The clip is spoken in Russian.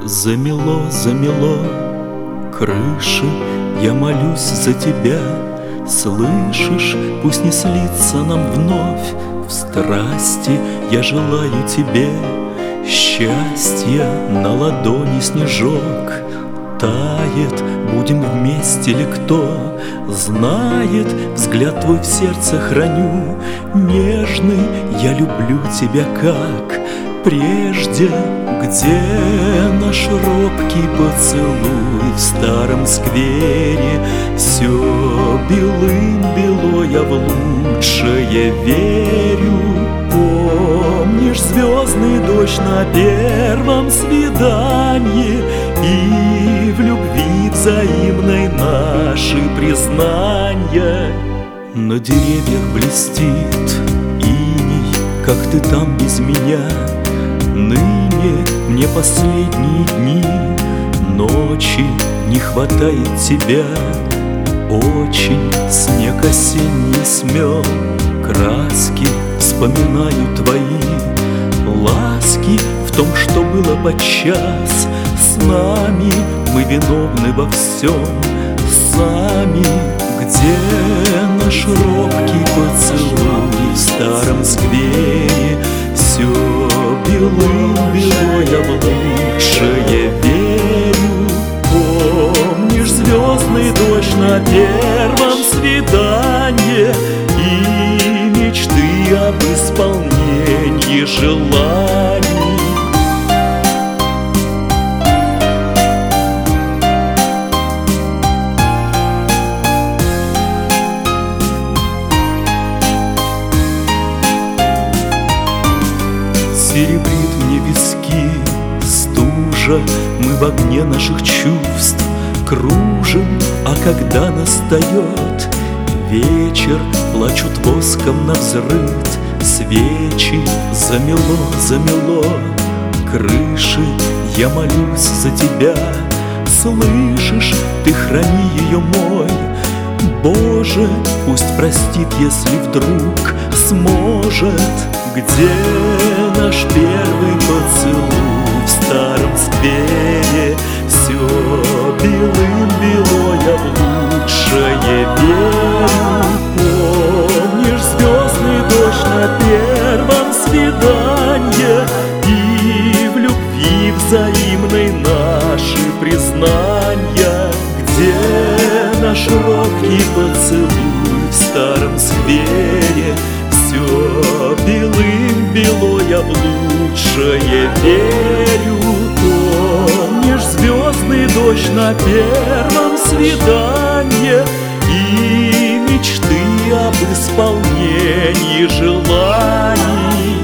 Замело, замело крыши, я молюсь за тебя. Слышишь, пусть не слиться нам вновь в страсти. Я желаю тебе счастья, на ладони снежок тает. Будем вместе ли кто знает, взгляд твой в сердце храню. Нежный, я люблю тебя как прежде. Где наш робкий поцелуй в старом сквере? Все белым-бело, я в лучшее верю. Помнишь звездный дождь на первом свидании и в любви взаимной наши признания? На деревьях блестит иней, как ты там без меня. Ныне мне последние дни, ночи не хватает тебя. Очень снег осенний смел, краски вспоминаю твои. Ласки в том, что было подчас с нами, мы виновны во всем сами. Где наш робкий поцелуй в старом сквере? Все белым-бело, я в лучшее верю. Помнишь звездный дождь на первом свидании и мечты об исполнении желаний? Серебрит мне виски стужа, мы в огне наших чувств кружим. А когда настает вечер, плачут воском навзрыд свечи. Замело, замело крыши, я молюсь за тебя. Слышишь, ты храни ее мой Боже, пусть простит, если вдруг сможет. Где наш первый поцелуй в старом сквере? Все белым-бело, я в лучшее верю. Помнишь звездный дождь на первом свидании и в любви взаимной наши признания? Где наш робкий поцелуй в старом сквере? Все белым-бело, я в лучшее верю. Помнишь звездный дождь на первом свидании и мечты об исполнении желаний?